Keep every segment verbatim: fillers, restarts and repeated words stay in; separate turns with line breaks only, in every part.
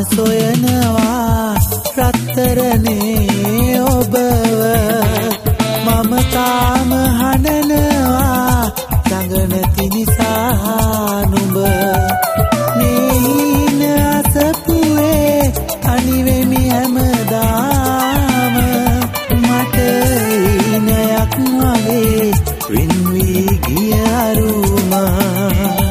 සොයනවා රත්තරනේ ඔබව මම තාම හඬනවා ළඟ නැති නිසා නුඹ නේන අසපුවේ තනි වෙමි හැමදාම මට ඉනයක් වගේ වෙන් වී ගිය අරුමා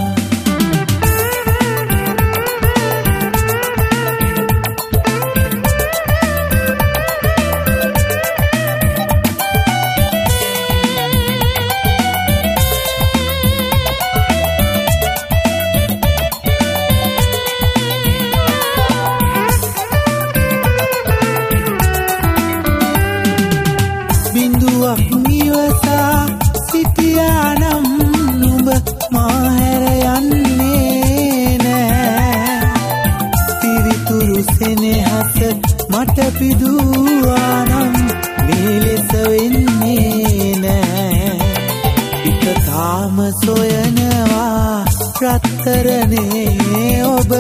බිඳුවක් නිවසා සිටියානම් නුඹ මා හැර යන්නේ නෑ පිරිතුරු සෙනෙහස මට පිදුවානම් මේ ලෙස වෙන්නේ නෑ එක තාම සොයනවා රත්තරනේ ඔබව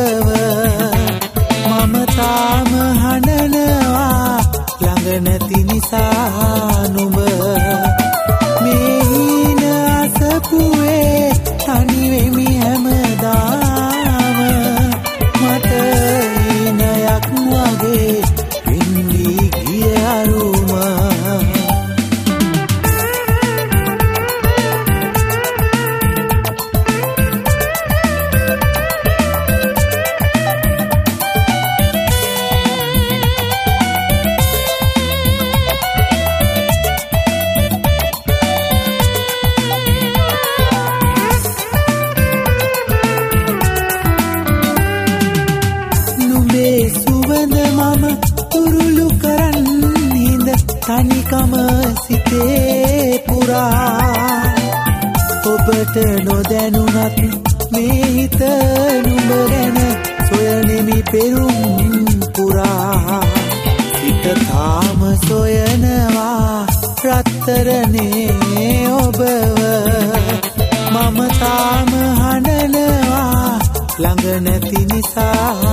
මම තාම හඬනවා ළඟ නැති නිසා නුඹ මේ හින අසපුවේ තනි වෙමි හැමදාම මට ඉනයක් වගේ වෙන් වී ගිය අරුමා සුවඳ මම තුරුළු කරන්නේද තනිකම සිතේ පුරා ඔබට නොදැනුණත් මේ හිත නුඹ ගැන සොයනෙමි පෙරුම් පුරා සිත තාම සොයනවා රත්තරනේ ඔබව මම තාම හඬනවා ළඟ නැති නිසා